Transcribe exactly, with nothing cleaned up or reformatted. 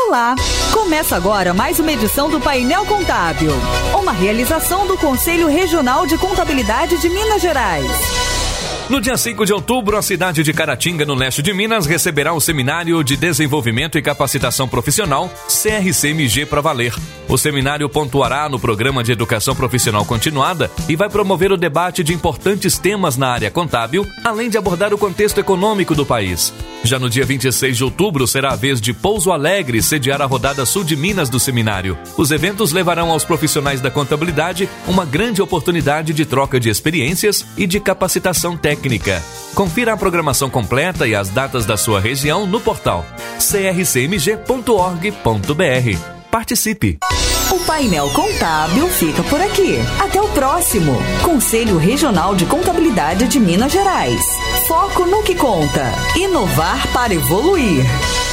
Olá! Começa agora mais uma edição do Painel Contábil, uma realização do Conselho Regional de Contabilidade de Minas Gerais. No dia cinco de outubro, a cidade de Caratinga, no leste de Minas, receberá o Seminário de Desenvolvimento e Capacitação Profissional, C R C M G para valer. O seminário pontuará no Programa de Educação Profissional Continuada e vai promover o debate de importantes temas na área contábil, além de abordar o contexto econômico do país. Já no dia vinte e seis de outubro, será a vez de Pouso Alegre sediar a rodada sul de Minas do seminário. Os eventos levarão aos profissionais da contabilidade uma grande oportunidade de troca de experiências e de capacitação técnica. Confira a programação completa e as datas da sua região no portal c r c m g ponto org ponto b r. Participe! O Painel Contábil fica por aqui. Até o próximo. Conselho Regional de Contabilidade de Minas Gerais. Foco no que conta. Inovar para evoluir.